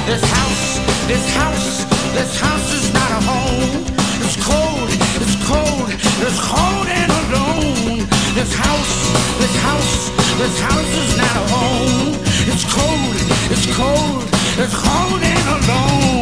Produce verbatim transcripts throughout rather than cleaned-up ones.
This house, this house, this house is not a home. It's cold, it's cold, it's cold and alone. This house, this house, this house is not a home. It's cold, it's cold, it's cold and alone.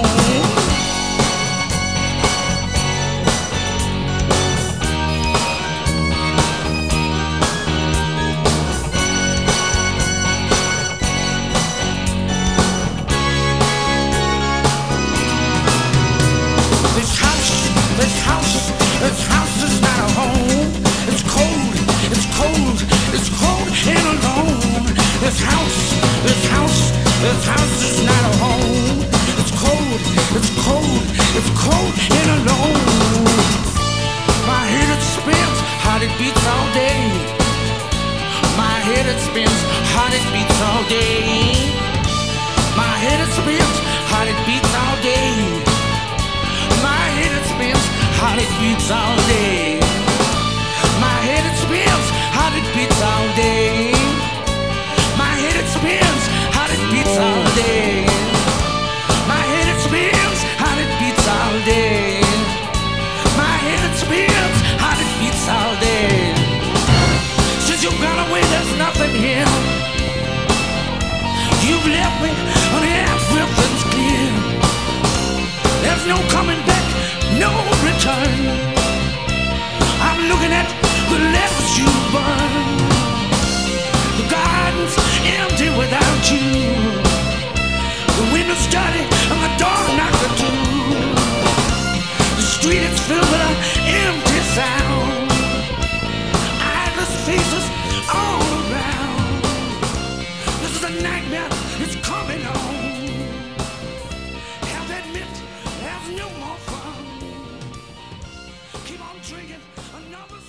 This house, this house is not a home. It's cold, it's cold, it's cold and alone. This house, this house, this house is not a home. It's cold, it's cold, it's cold and alone. My head it spins, heart it beats all day. My head it spins, heart it beats all day. My head it spins, heart it beats all day. My head it spins, heart it beats all day. My head it spins, heart it beats all day. My head it spins, heart it beats all day. My head it spins, heart it beats all day. My head it spins, heart it beats all day. Since you've gone away, there's nothing here. You've left me on everything's clear. There's no coming back, no return. I'm looking at the letters you burn. The garden's empty without you. The window's dirty and the door knocked too. The street is filled with an empty sound. Eyeless faces all around. This is a nightmare, it's coming on. Have to admit, there's no more fun. Keep on drinking another